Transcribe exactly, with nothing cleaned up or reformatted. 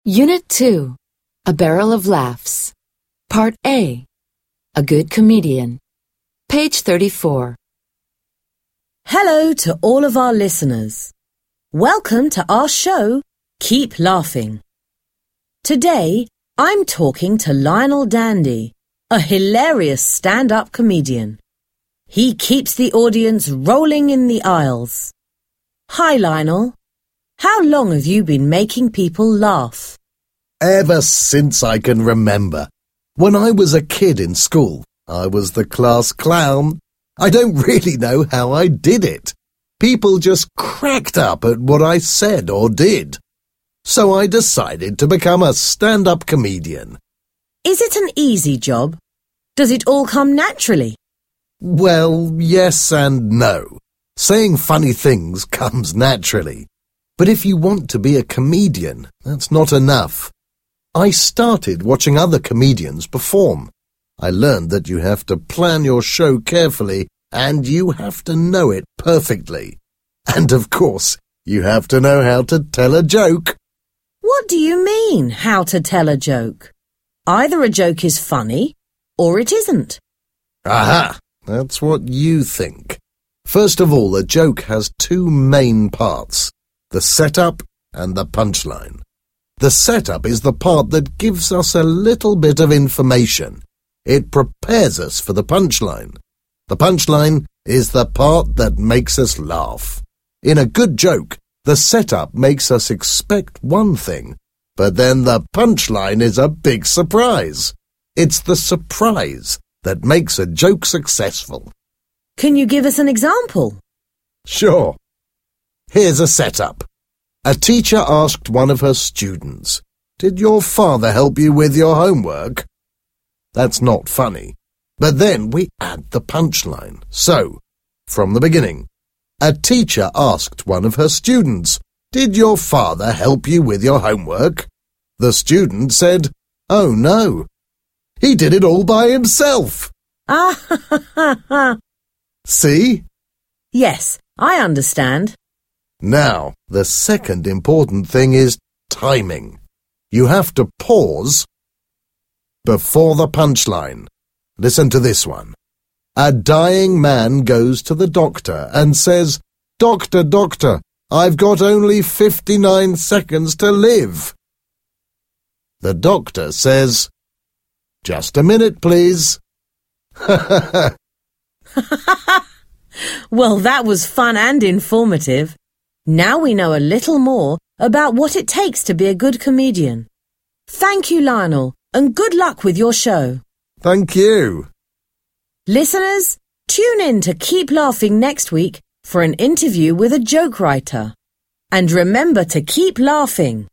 Unit two, A Barrel of Laughs. Part A, A Good Comedian. Page thirty-four. Hello to all of our listeners. Welcome to our show, Keep Laughing. Today, I'm talking to Lionel Dandy, a hilarious stand-up comedian. He keeps the audience rolling in the aisles. Hi, Lionel. How long have you been making people laugh? Ever since I can remember. When I was a kid in school, I was the class clown. I don't really know how I did it. People just cracked up at what I said or did. So I decided to become a stand-up comedian. Is it an easy job? Does it all come naturally? Well, yes and no. Saying funny things comes naturally. But if you want to be a comedian, that's not enough. I started watching other comedians perform. I learned that you have to plan your show carefully and you have to know it perfectly. And of course, you have to know how to tell a joke. What do you mean, how to tell a joke? Either a joke is funny or it isn't. Aha! That's what you think. First of all, a joke has two main parts, the setup and the punchline. The setup is the part that gives us a little bit of information. It prepares us for the punchline. The punchline is the part that makes us laugh. In a good joke, the setup makes us expect one thing, but then the punchline is a big surprise. It's the surprise that makes a joke successful. Can you give us an example? Sure. Here's a setup. A teacher asked one of her students, "Did your father help you with your homework?" That's not funny. But then we add the punchline. So, from the beginning, a teacher asked one of her students, "Did your father help you with your homework?" The student said, "Oh no, he did it all by himself." Ah, ha, ha, ha, ha. See? Yes, I understand. Now, the second important thing is timing. You have to pause before the punchline. Listen to this one. A dying man goes to the doctor and says, "Doctor, doctor, I've got only fifty-nine seconds to live." The doctor says, "Just a minute, please." Well, that was fun and informative. Now we know a little more about what it takes to be a good comedian. Thank you, Lionel, and good luck with your show. Thank you. Listeners, tune in to Keep Laughing next week for an interview with a joke writer. And remember to keep laughing.